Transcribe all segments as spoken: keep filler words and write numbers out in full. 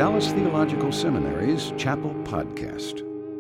Dallas Theological Seminary's Chapel Podcast.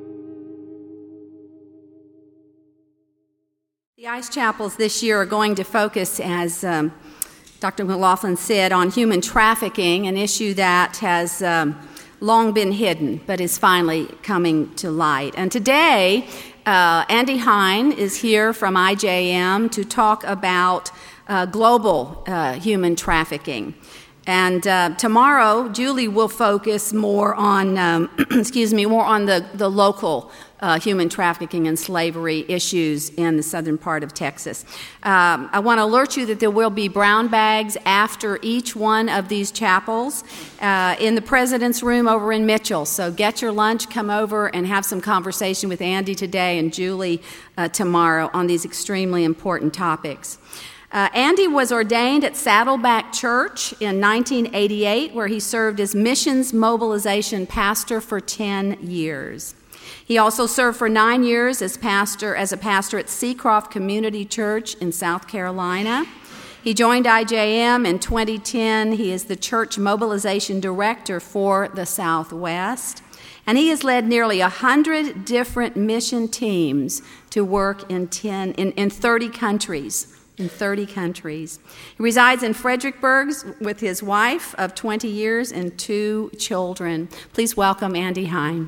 The ICE Chapels this year are going to focus, as um, Doctor McLaughlin said, on human trafficking, an issue that has um, long been hidden but is finally coming to light. And today, uh, Andy Hine is here from I J M to talk about uh, global uh, human trafficking. And uh, tomorrow, Julie will focus more on, um, excuse me, more on the, the local uh, human trafficking and slavery issues in the southern part of Texas. Um, I want to alert you that there will be brown bags after each one of these chapels uh, in the President's Room over in Mitchell. So get your lunch, come over and have some conversation with Andy today and Julie uh, tomorrow on these extremely important topics. Uh, Andy was ordained at Saddleback Church in nineteen eighty-eight, where he served as missions mobilization pastor for ten years. He also served for nine years as pastor as a pastor at Seacroft Community Church in South Carolina. He joined I J M in twenty ten. He is the church mobilization director for the Southwest. And he has led nearly one hundred different mission teams to work in, ten, in, in thirty countries. In thirty countries. He resides in Fredericksburg with his wife of twenty years and two children. Please welcome Andy Hine.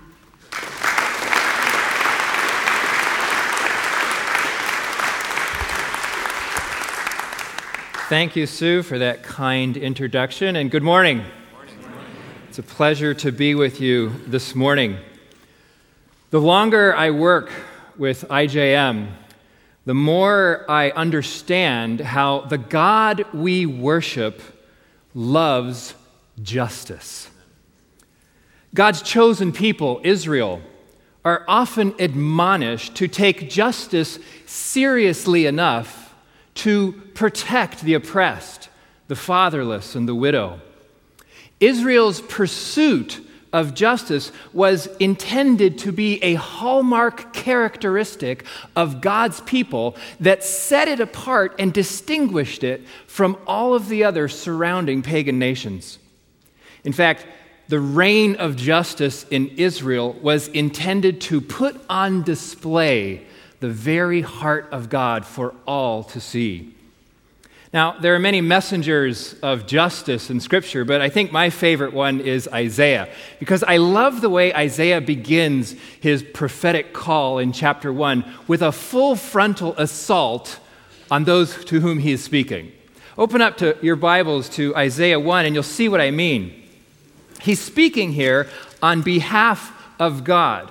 Thank you, Sue, for that kind introduction, and good morning. Good morning. It's a pleasure to be with you this morning. The longer I work with I J M, the more I understand how the God we worship loves justice. God's chosen people, Israel, are often admonished to take justice seriously enough to protect the oppressed, the fatherless, and the widow. Israel's pursuit of justice was intended to be a hallmark characteristic of God's people that set it apart and distinguished it from all of the other surrounding pagan nations. In fact, the reign of justice in Israel was intended to put on display the very heart of God for all to see. Now, there are many messengers of justice in Scripture, but I think my favorite one is Isaiah, because I love the way Isaiah begins his prophetic call in chapter one with a full frontal assault on those to whom he is speaking. Open up to your Bibles to Isaiah one, and you'll see what I mean. He's speaking here on behalf of God.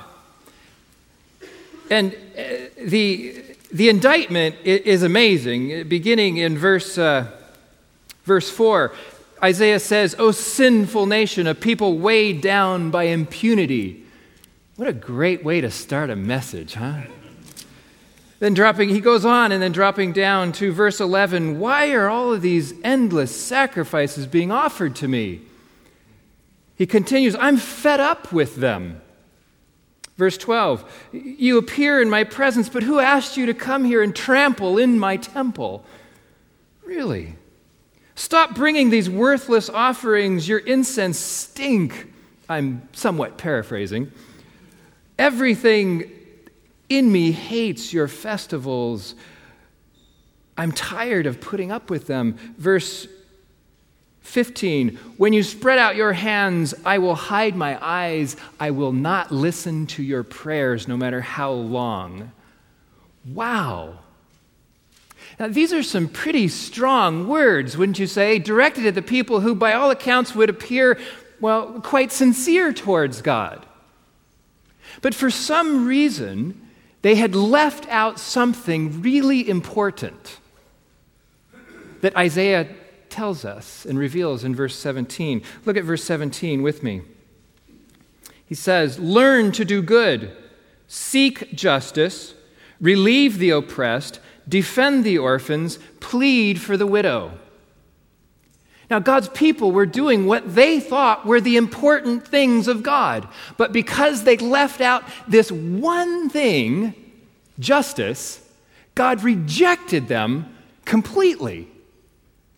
And the... The indictment is amazing. Beginning in verse uh, verse four, Isaiah says, "O sinful nation, a people weighed down by impunity." What a great way to start a message, huh? Then dropping, he goes on and then dropping down to verse eleven, "Why are all of these endless sacrifices being offered to me?" He continues, "I'm fed up with them." Verse twelve, "You appear in my presence, but who asked you to come here and trample in my temple?" Really? "Stop bringing these worthless offerings. Your incense stink." I'm somewhat paraphrasing. "Everything in me hates your festivals. I'm tired of putting up with them." Verse fifteen, "When you spread out your hands, I will hide my eyes. I will not listen to your prayers, no matter how long." Wow. Now, these are some pretty strong words, wouldn't you say, directed at the people who, by all accounts, would appear, well, quite sincere towards God. But for some reason, they had left out something really important that Isaiah tells us and reveals in verse seventeen. Look at verse seventeen with me. He says, "Learn to do good, seek justice, relieve the oppressed, defend the orphans, plead for the widow." Now, God's people were doing what they thought were the important things of God, but because they left out this one thing, justice, God rejected them completely.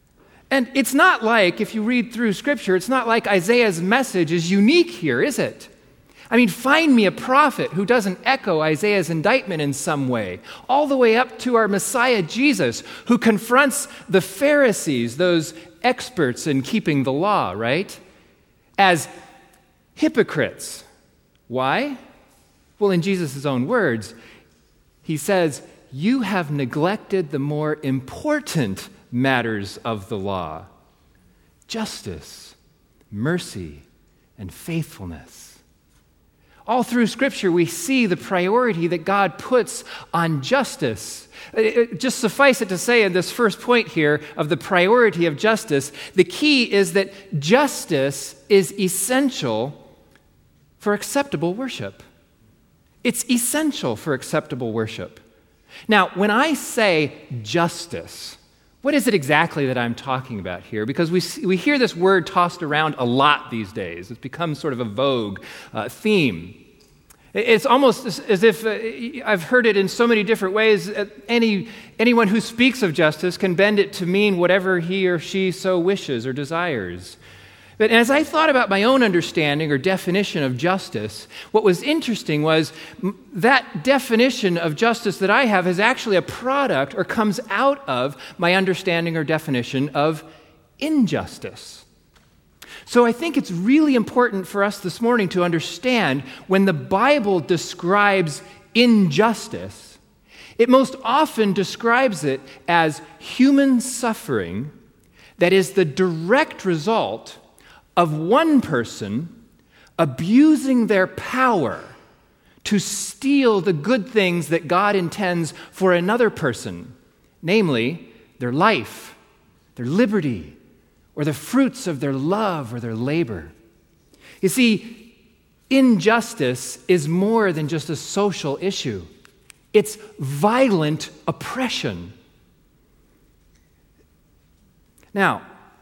And it's not like, if you read through Scripture, it's not like Isaiah's message is unique here, is it? I mean, find me a prophet who doesn't echo Isaiah's indictment in some way, all the way up to our Messiah Jesus, who confronts the Pharisees, those experts in keeping the law, right, as hypocrites. Why? Well, in Jesus' own words, he says, "You have neglected the more important matters of the law: justice, mercy, and faithfulness." All through Scripture, we see the priority that God puts on justice. It, just suffice it to say in this first point here of the priority of justice, the key is that justice is essential for acceptable worship. It's essential for acceptable worship. Now, when I say justice, what is it exactly that I'm talking about here? Because we see, we hear this word tossed around a lot these days. It's become sort of a vogue uh, theme. It's almost as, as if uh, I've heard it in so many different ways. Uh, any anyone who speaks of justice can bend it to mean whatever he or she so wishes or desires. But as I thought about my own understanding or definition of justice, what was interesting was that definition of justice that I have is actually a product or comes out of my understanding or definition of injustice. So I think it's really important for us this morning to understand when the Bible describes injustice, it most often describes it as human suffering that is the direct result of one person abusing their power to steal the good things that God intends for another person, namely their life, their liberty, or the fruits of their love or their labor. You see, injustice is more than just a social issue. It's violent oppression. Now,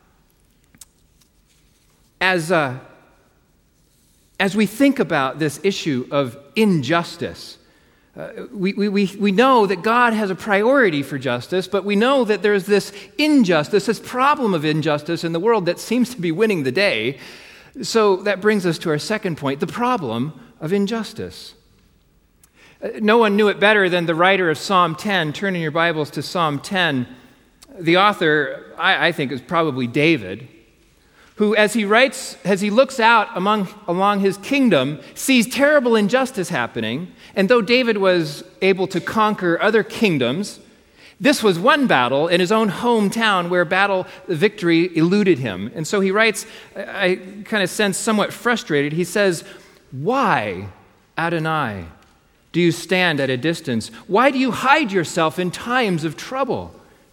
as, uh, as we think about this issue of injustice, Uh, we, we, we know that God has a priority for justice, but we know that there's this injustice, this problem of injustice in the world that seems to be winning the day. So that brings us to our second point, the problem of injustice. Uh, no one knew it better than the writer of Psalm ten. Turn in your Bibles to Psalm ten. The author, I, I think, is probably David, who, as he writes, as he looks out among, along his kingdom, sees terrible injustice happening. And though David was able to conquer other kingdoms, this was one battle in his own hometown where battle victory eluded him. And so he writes, I kind of sense somewhat frustrated. He says, "Why, Adonai, do you stand at a distance? Why do you hide yourself in times of trouble?"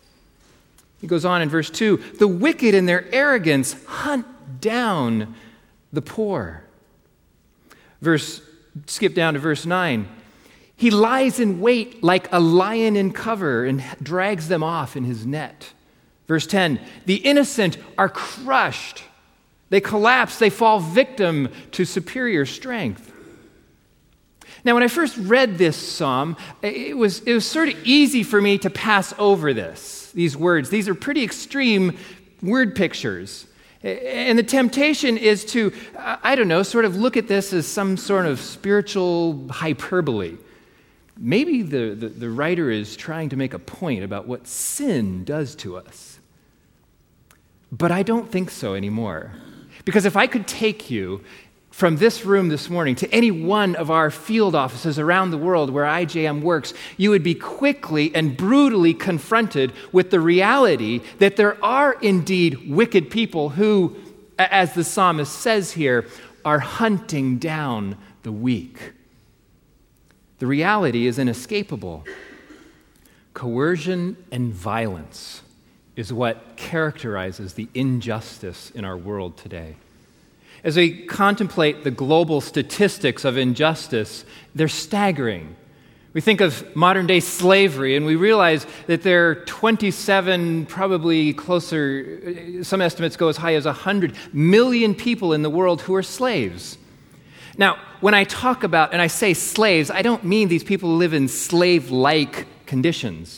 He goes on in verse two, "The wicked in their arrogance hunt down the poor." Verse, skip down to verse nine. "He lies in wait like a lion in cover and drags them off in his net." Verse ten, "The innocent are crushed. They collapse, they fall victim to superior strength." Now, when I first read this psalm, it was, it was sort of easy for me to pass over this, these words. These are pretty extreme word pictures. And the temptation is to, I don't know, sort of look at this as some sort of spiritual hyperbole. Maybe the, the, the writer is trying to make a point about what sin does to us. But I don't think so anymore. Because if I could take you from this room this morning to any one of our field offices around the world where I J M works, you would be quickly and brutally confronted with the reality that there are indeed wicked people who, as the psalmist says here, are hunting down the weak. The reality is inescapable. Coercion and violence is what characterizes the injustice in our world today. As we contemplate the global statistics of injustice, they're staggering. We think of modern-day slavery, and we realize that there are twenty-seven, probably closer, some estimates go as high as one hundred million people in the world who are slaves. Now, when I talk about, and I say slaves, I don't mean these people who live in slave-like conditions.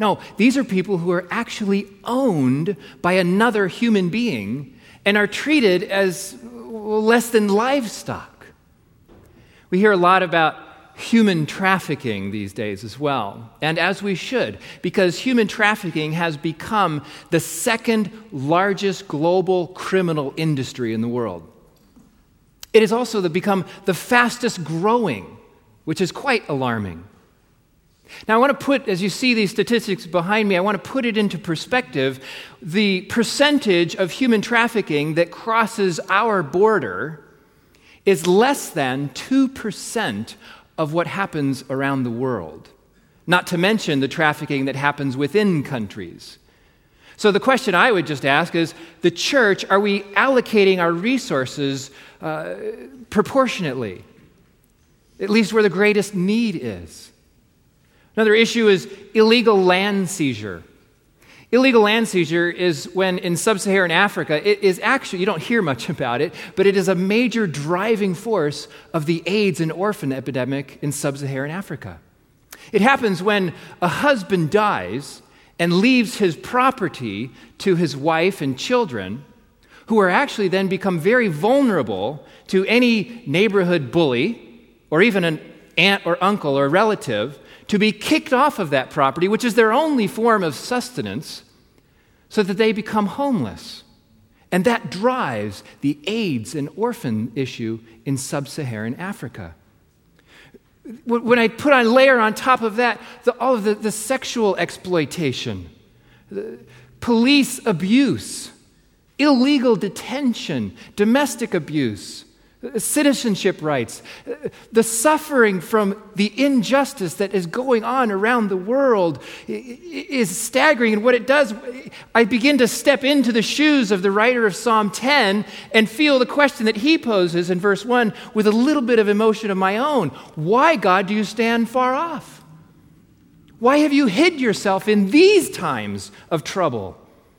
No, these are people who are actually owned by another human being and are treated as less than livestock. We hear a lot about human trafficking these days as well, and as we should, because human trafficking has become the second largest global criminal industry in the world. It has also become the fastest growing, which is quite alarming. Now, I want to put, as you see these statistics behind me, I want to put it into perspective. The percentage of human trafficking that crosses our border is less than two percent of what happens around the world, not to mention the trafficking that happens within countries. So the question I would just ask is, the church, are we allocating our resources uh, proportionately, at least where the greatest need is? Another issue is illegal land seizure. Illegal land seizure is when in sub-Saharan Africa, it is actually, you don't hear much about it, but it is a major driving force of the AIDS and orphan epidemic in sub-Saharan Africa. It happens when a husband dies and leaves his property to his wife and children, who are actually then become very vulnerable to any neighborhood bully or even an aunt or uncle or relative to be kicked off of that property, which is their only form of sustenance, so that they become homeless. And that drives the AIDS and orphan issue in sub-Saharan Africa. When I put on layer on top of that, the, all of the, the sexual exploitation, the police abuse, illegal detention, domestic abuse, citizenship rights, the suffering from the injustice that is going on around the world is staggering. And what it does, I begin to step into the shoes of the writer of Psalm ten and feel the question that he poses in verse one with a little bit of emotion of my own. Why, God, do you stand far off? Why have you hid yourself in these times of trouble?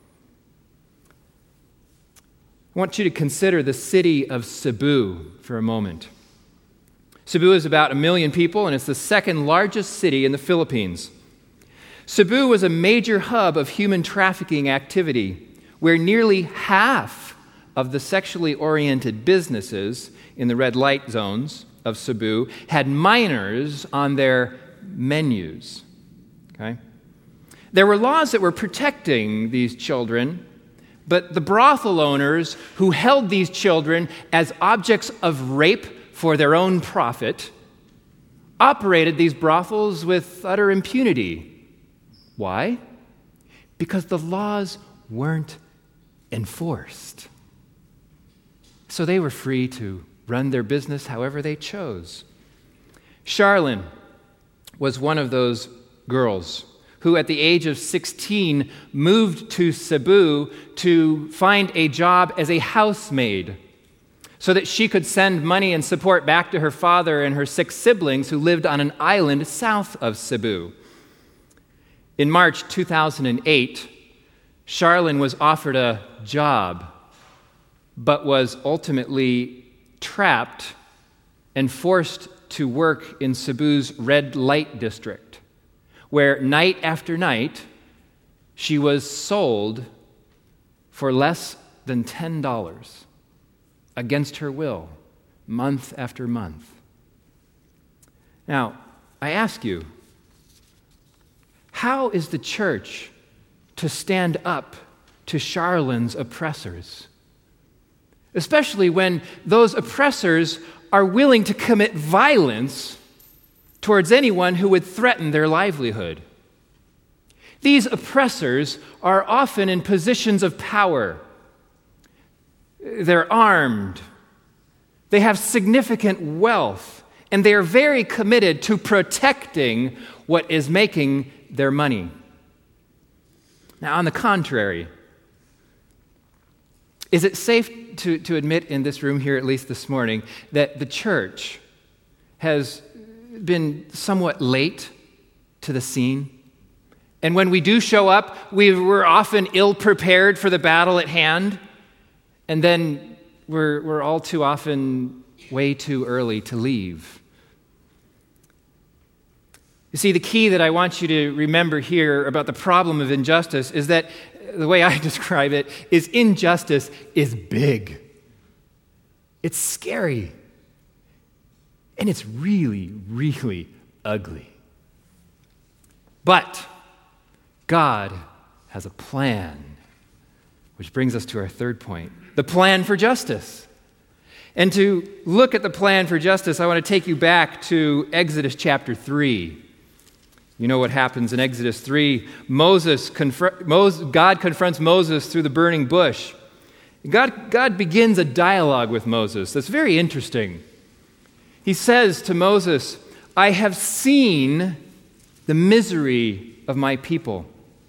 I want you to consider the city of Cebu for a moment. Cebu is about a million people, and it's the second largest city in the Philippines. Cebu was a major hub of human trafficking activity, where nearly half of the sexually oriented businesses in the red light zones of Cebu had minors on their menus. Okay? There were laws that were protecting these children, but the brothel owners who held these children as objects of rape for their own profit operated these brothels with utter impunity. Why? Because the laws weren't enforced. So they were free to run their business however they chose. Charlene was one of those girls who at the age of sixteen moved to Cebu to find a job as a housemaid so that she could send money and support back to her father and her six siblings who lived on an island south of Cebu. In March two thousand eight, Charlene was offered a job, but was ultimately trapped and forced to work in Cebu's red light district, where night after night she was sold for less than ten dollars against her will, month after month. Now, I ask you, how is the church to stand up to Charlene's oppressors? Especially when those oppressors are willing to commit violence towards anyone who would threaten their livelihood. These oppressors are often in positions of power. They're armed. They have significant wealth, and they are very committed to protecting what is making their money. Now, on the contrary, is it safe to, to admit in this room here, at least this morning, that the church has been somewhat late to the scene? And when we do show up, we, we're often ill-prepared for the battle at hand, and then we're, we're all too often way too early to leave. You see, the key that I want you to remember here about the problem of injustice is that the way I describe it is injustice is big. It's scary. And it's really, really ugly. But God has a plan, which brings us to our third point, the plan for justice. And to look at the plan for justice, I want to take you back to Exodus chapter three. You know what happens in Exodus three. Moses, confr- Moses God confronts Moses through the burning bush. God, God begins a dialogue with Moses that's very interesting. He says to Moses, I have seen the misery of my people.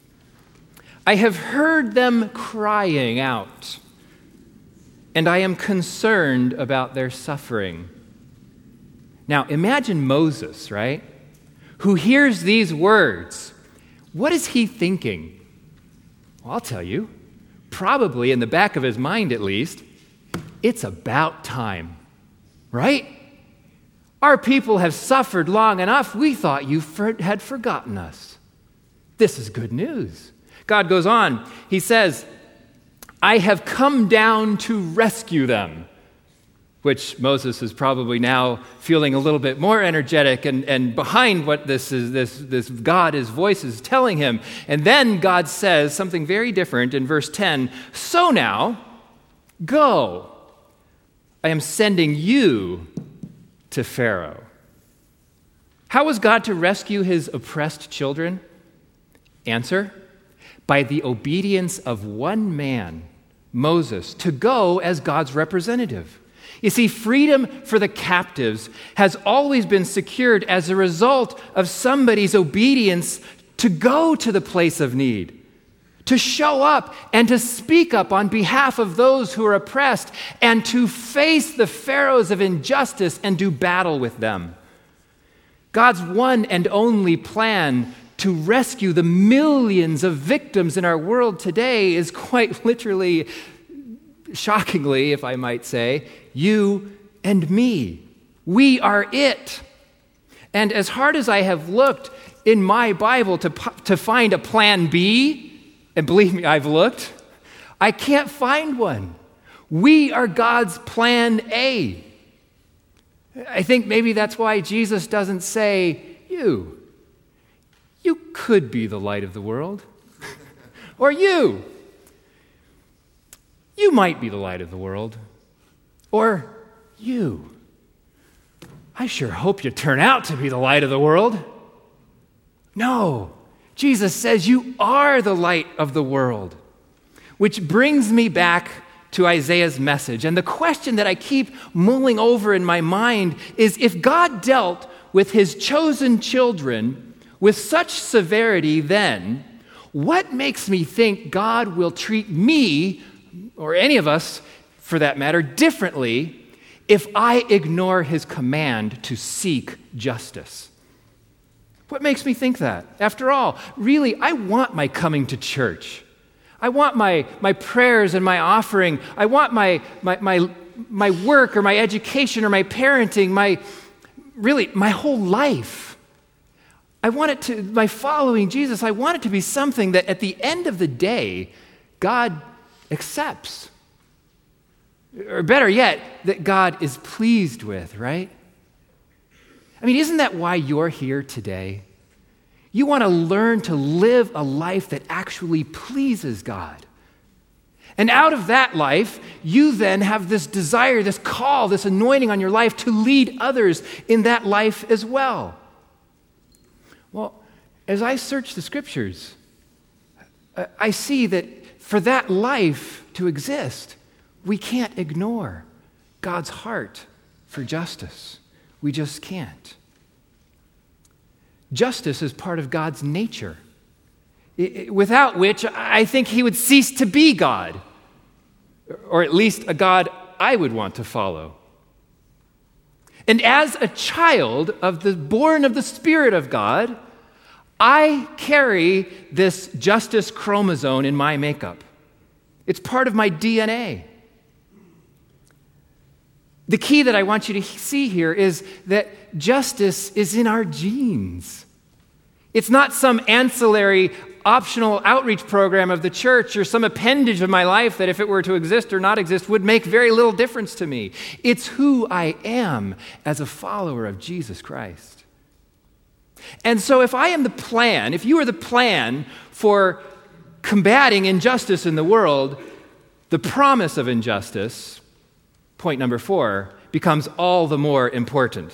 I have heard them crying out, and I am concerned about their suffering. Now, imagine Moses, right? Who hears these words. What is he thinking? Well, I'll tell you. Probably in the back of his mind, at least, it's about time, right? Our people have suffered long enough. We thought you for- had forgotten us. This is good news. God goes on. He says, I have come down to rescue them, which Moses is probably now feeling a little bit more energetic and, and behind what this is, this, this God, his voice is telling him. And then God says something very different in verse ten. So now, go. I am sending you to Pharaoh. How was God to rescue his oppressed children? Answer, by the obedience of one man, Moses, to go as God's representative. You see, freedom for the captives has always been secured as a result of somebody's obedience to go to the place of need, to show up and to speak up on behalf of those who are oppressed, and to face the pharaohs of injustice and do battle with them. God's one and only plan to rescue the millions of victims in our world today is quite literally, shockingly, if I might say, you and me. We are it. And as hard as I have looked in my Bible to, to find a plan B, and believe me, I've looked, I can't find one. We are God's plan A. I think maybe that's why Jesus doesn't say, you. You could be the light of the world. Or you. You might be the light of the world. Or you. I sure hope you turn out to be the light of the world. No. Jesus says you are the light of the world. Which brings me back to Isaiah's message. And the question that I keep mulling over in my mind is, if God dealt with his chosen children with such severity then, what makes me think God will treat me, or any of us for that matter, differently if I ignore his command to seek justice? What makes me think that? After all, really, I want my coming to church. I want my, my prayers and my offering. I want my, my, my, my work or my education or my parenting, my, really, my whole life. I want it to, my following Jesus, I want it to be something that at the end of the day, God accepts. Or better yet, that God is pleased with, right? I mean, isn't that why you're here today? You want to learn to live a life that actually pleases God. And out of that life, you then have this desire, this call, this anointing on your life to lead others in that life as well. Well, as I search the scriptures, I see that for that life to exist, we can't ignore God's heart for justice. We just can't. Justice is part of God's nature, without which I think he would cease to be God, or at least a God I would want to follow. And as a child of the born of the Spirit of God, I carry this justice chromosome in my makeup. It's part of my D N A. The key that I want you to see here is that justice is in our genes. It's not some ancillary, optional outreach program of the church or some appendage of my life that if it were to exist or not exist would make very little difference to me. It's who I am as a follower of Jesus Christ. And so if I am the plan, if you are the plan for combating injustice in the world, the promise of injustice, point number four, becomes all the more important.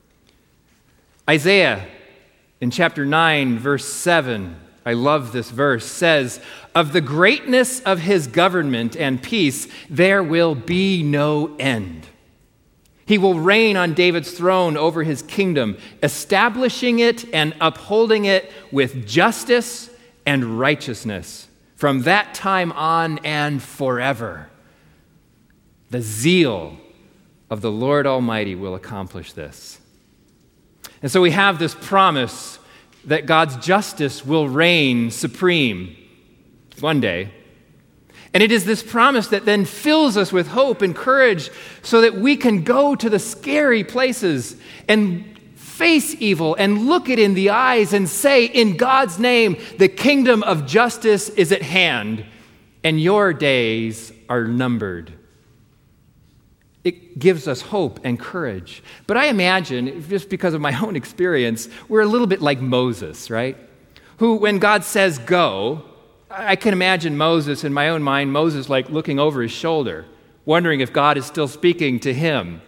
Isaiah in chapter nine, verse seven, I love this verse, says, "Of the greatness of his government and peace, there will be no end. He will reign on David's throne over his kingdom, establishing it and upholding it with justice and righteousness from that time on and forever." The zeal of the Lord Almighty will accomplish this. And so we have this promise that God's justice will reign supreme one day. And it is this promise that then fills us with hope and courage so that we can go to the scary places and face evil and look it in the eyes and say, in God's name, the kingdom of justice is at hand and your days are numbered. It gives us hope and courage. But I imagine, just because of my own experience, we're a little bit like Moses, right? Who, when God says go, I can imagine Moses in my own mind, Moses like looking over his shoulder, wondering if God is still speaking to him.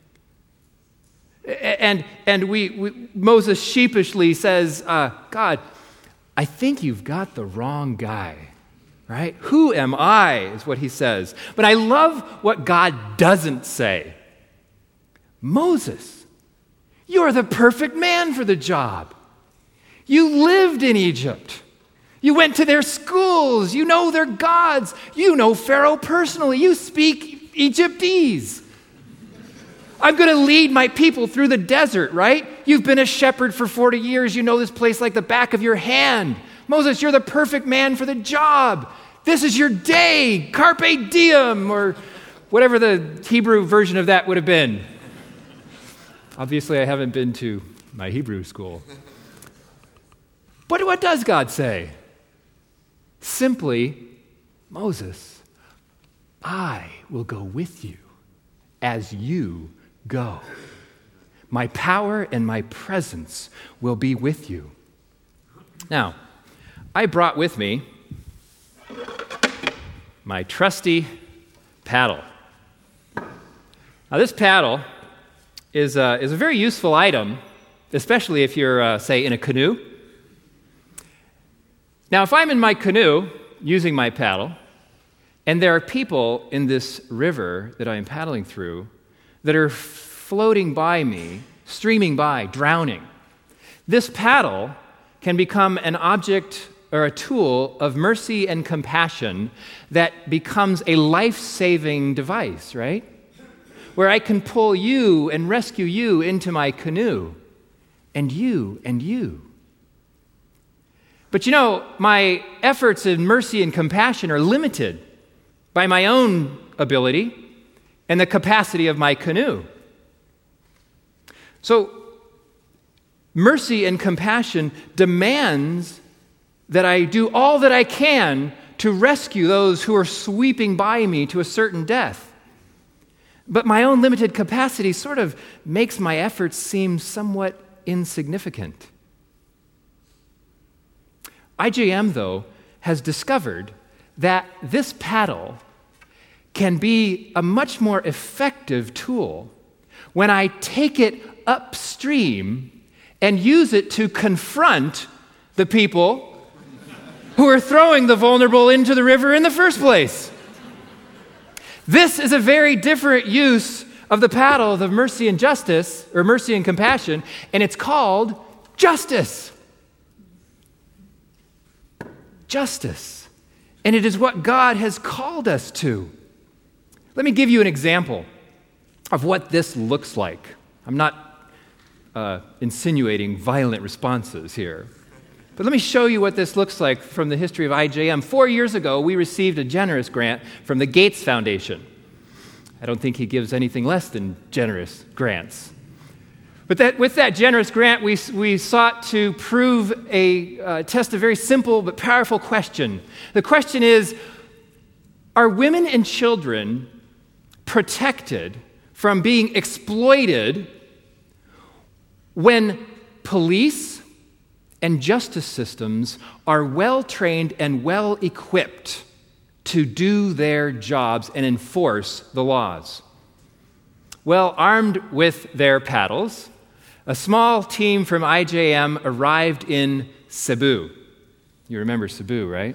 And and we, we Moses sheepishly says, uh, God, I think you've got the wrong guy. Right? Who am I, is what he says. But I love what God doesn't say. Moses, you're the perfect man for the job. You lived in Egypt. You went to their schools. You know their gods. You know Pharaoh personally. You speak Egyptese. I'm going to lead my people through the desert, right? You've been a shepherd for forty years. You know this place like the back of your hand. Moses, you're the perfect man for the job. This is your day, carpe diem, or whatever the Hebrew version of that would have been. Obviously, I haven't been to my Hebrew school. But what does God say? Simply, Moses, I will go with you as you go. My power and my presence will be with you. Now, I brought with me my trusty paddle. Now, this paddle is a, is a very useful item, especially if you're, uh, say, in a canoe. Now, if I'm in my canoe using my paddle, and there are people in this river that I'm paddling through that are floating by me, streaming by, drowning, this paddle can become an object or a tool of mercy and compassion that becomes a life-saving device, right? Where I can pull you and rescue you into my canoe, and you and you. But you know, my efforts in mercy and compassion are limited by my own ability and the capacity of my canoe. So, mercy and compassion demands that I do all that I can to rescue those who are sweeping by me to a certain death. But my own limited capacity sort of makes my efforts seem somewhat insignificant. I J M, though, has discovered that this paddle can be a much more effective tool when I take it upstream and use it to confront the people who are throwing the vulnerable into the river in the first place. This is a very different use of the paddle of mercy and justice, or mercy and compassion, and it's called justice. Justice. And it is what God has called us to. Let me give you an example of what this looks like. I'm not uh, insinuating violent responses here. But let me show you what this looks like from the history of I J M. Four years ago, we received a generous grant from the Gates Foundation. I don't think he gives anything less than generous grants. But that, with that generous grant, we, we sought to prove a, uh, test a very simple but powerful question. The question is, are women and children protected from being exploited when police and justice systems are well-trained and well-equipped to do their jobs and enforce the laws? Well, armed with their paddles, a small team from I J M arrived in Cebu. You remember Cebu, right?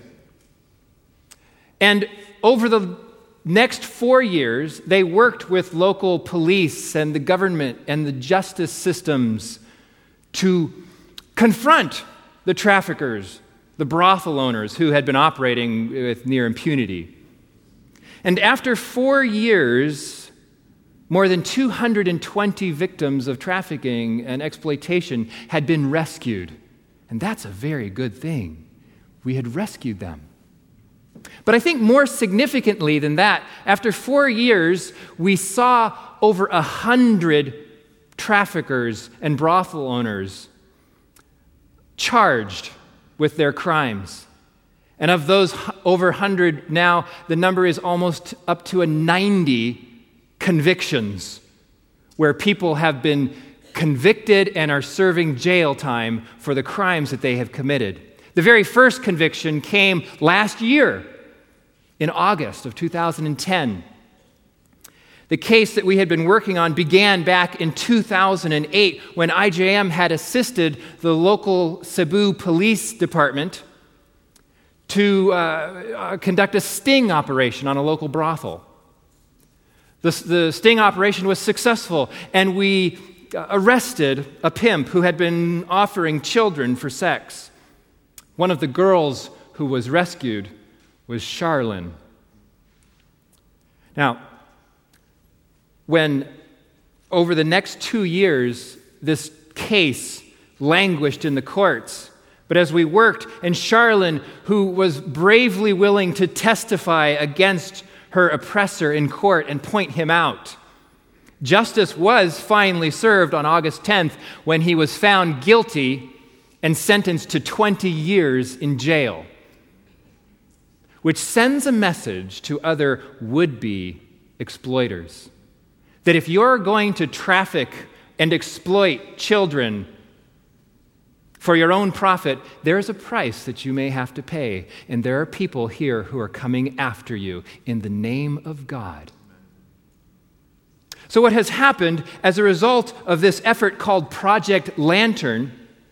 And over the next four years, they worked with local police and the government and the justice systems to confront the traffickers, the brothel owners who had been operating with near impunity. And after four years, more than two hundred twenty victims of trafficking and exploitation had been rescued. And that's a very good thing. We had rescued them. But I think more significantly than that, after four years, we saw over a hundred traffickers and brothel owners charged with their crimes. And of those over one hundred now, the number is almost up to a ninety convictions where people have been convicted and are serving jail time for the crimes that they have committed. The very first conviction came last year in August of two thousand ten. The case that we had been working on began back in two thousand eight when I J M had assisted the local Cebu Police Department to uh, uh, conduct a sting operation on a local brothel. The, the sting operation was successful, and we arrested a pimp who had been offering children for sex. One of the girls who was rescued was Charlene. Now, when over the next two years, this case languished in the courts, but as we worked, and Charlene, who was bravely willing to testify against her oppressor in court and point him out, justice was finally served on August tenth when he was found guilty and sentenced to twenty years in jail, which sends a message to other would-be exploiters that if you're going to traffic and exploit children for your own profit, there is a price that you may have to pay. And there are people here who are coming after you in the name of God. So what has happened as a result of this effort called Project Lantern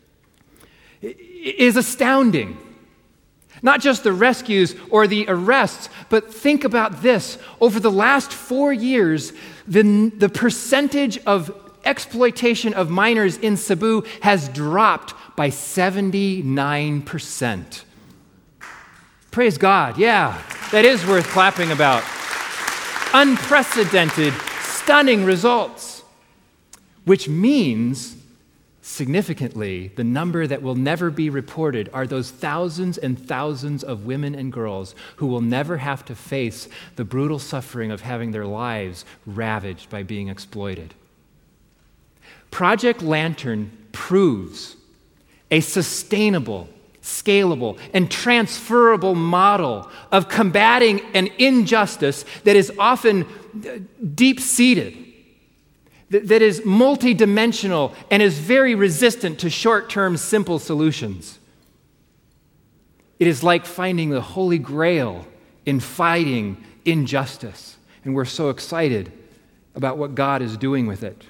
is astounding. Not just the rescues or the arrests, but think about this. Over the last four years, the, the percentage of exploitation of minors in Cebu has dropped by seventy-nine percent. Praise God. Yeah, that is worth clapping about. Unprecedented, stunning results, which means, significantly, the number that will never be reported are those thousands and thousands of women and girls who will never have to face the brutal suffering of having their lives ravaged by being exploited. Project Lantern proves a sustainable, scalable, and transferable model of combating an injustice that is often deep-seated, that is multidimensional, and is very resistant to short-term simple solutions. It is like finding the Holy Grail in fighting injustice, and we're so excited about what God is doing with it.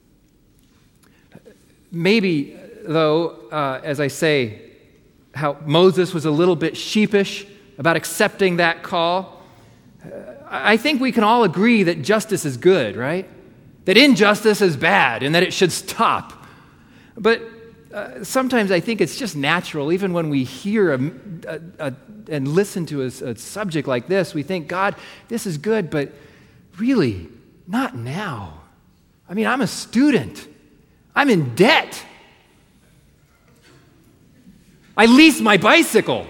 Maybe, though, uh, as I say, how Moses was a little bit sheepish about accepting that call, uh, I think we can all agree that justice is good, right? That injustice is bad and that it should stop. But uh, sometimes I think it's just natural, even when we hear a, a, a, and listen to a, a subject like this, we think, God, this is good, but really, not now. I mean, I'm a student. I'm in debt. I lease my bicycle.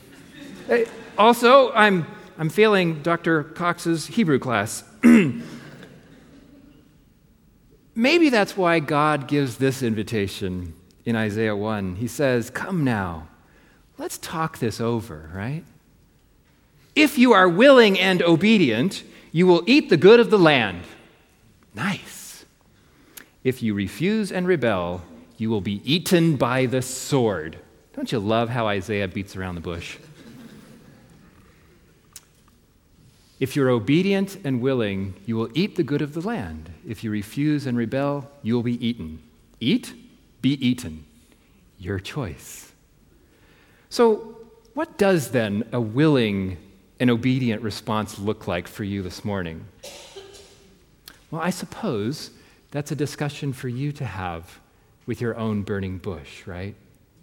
Also, I'm I'm failing Doctor Cox's Hebrew class. maybe that's why God gives this invitation in Isaiah one. He says, come now, let's talk this over, right? If you are willing and obedient, you will eat the good of the land. Nice. If you refuse and rebel, you will be eaten by the sword. Don't you love how Isaiah beats around the bush? If you're obedient and willing, you will eat the good of the land. If you refuse and rebel, you will be eaten. Eat, be eaten. Your choice. So, what does then a willing and obedient response look like for you this morning? Well, I suppose that's a discussion for you to have with your own burning bush, right?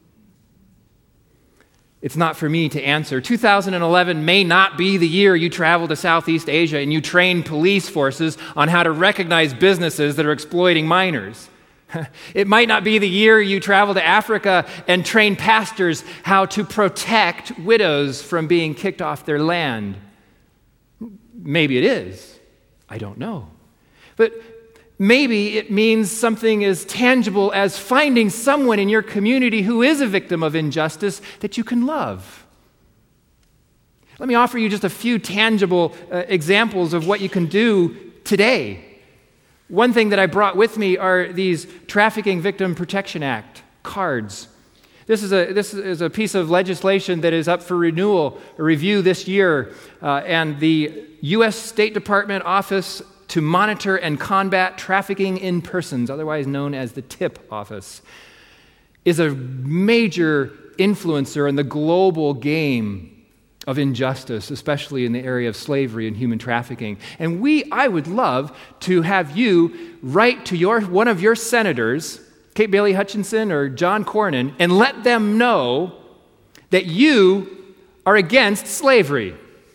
It's not for me to answer. two thousand eleven may not be the year you travel to Southeast Asia and you train police forces on how to recognize businesses that are exploiting minors. It might not be the year you travel to Africa and train pastors how to protect widows from being kicked off their land. Maybe it is. I don't know. But maybe it means something as tangible as finding someone in your community who is a victim of injustice that you can love. Let me offer you just a few tangible uh, examples of what you can do today. One thing that I brought with me are these Trafficking Victim Protection Act cards. This is a this is a piece of legislation that is up for renewal, a review this year, uh, and the U S State Department Office to Monitor and Combat Trafficking in Persons, otherwise known as the TIP office, is a major influencer in the global game of injustice, especially in the area of slavery and human trafficking. And we, I would love to have you write to your one of your senators, Kate Bailey Hutchinson or John Cornyn, and let them know that you are against slavery.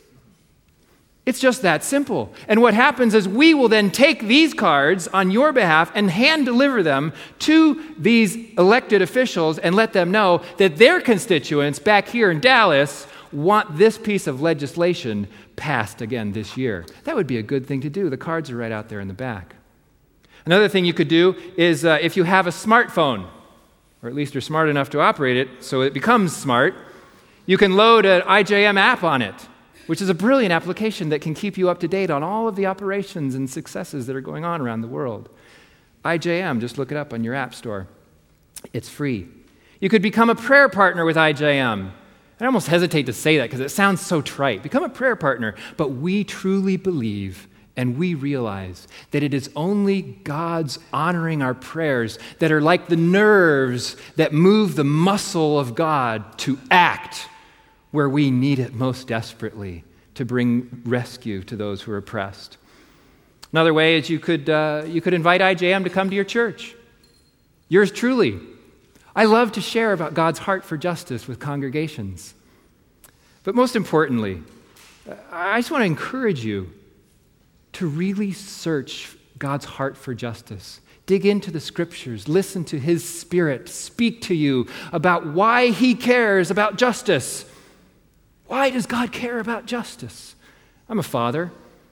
It's just that simple. And what happens is we will then take these cards on your behalf and hand deliver them to these elected officials and let them know that their constituents back here in Dallas want this piece of legislation passed again this year. That would be a good thing to do. The cards are right out there in the back. Another thing you could do is uh, if you have a smartphone, or at least you're smart enough to operate it so it becomes smart, you can load an I J M app on it, which is a brilliant application that can keep you up to date on all of the operations and successes that are going on around the world. I J M, just look it up on your app store. It's free. You could become a prayer partner with I J M. I almost hesitate to say that because it sounds so trite. Become a prayer partner. But we truly believe and we realize that it is only God's honoring our prayers that are like the nerves that move the muscle of God to act where we need it most desperately to bring rescue to those who are oppressed. Another way is you could, uh, you could invite I J M to come to your church. Yours truly. I love to share about God's heart for justice with congregations. But most importantly, I just want to encourage you to really search God's heart for justice. Dig into the scriptures, listen to his Spirit speak to you about why he cares about justice. Why does God care about justice? I'm a father.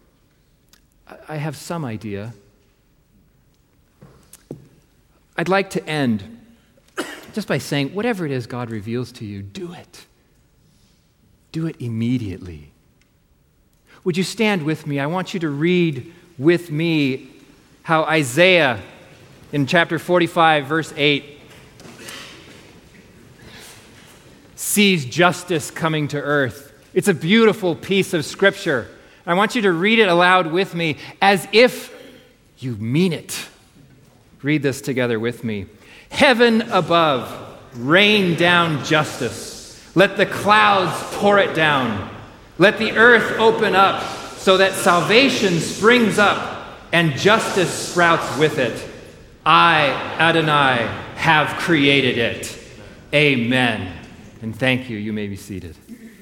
I have some idea. I'd like to end just by saying, whatever it is God reveals to you, do it. Do it immediately. Would you stand with me? I want you to read with me how Isaiah in chapter forty-five, verse eight, sees justice coming to earth. It's a beautiful piece of scripture. I want you to read it aloud with me as if you mean it. Read this together with me. Heaven above, rain down justice. Let the clouds pour it down. Let the earth open up so that salvation springs up and justice sprouts with it. I, Adonai, have created it. Amen. And thank you. You may be seated.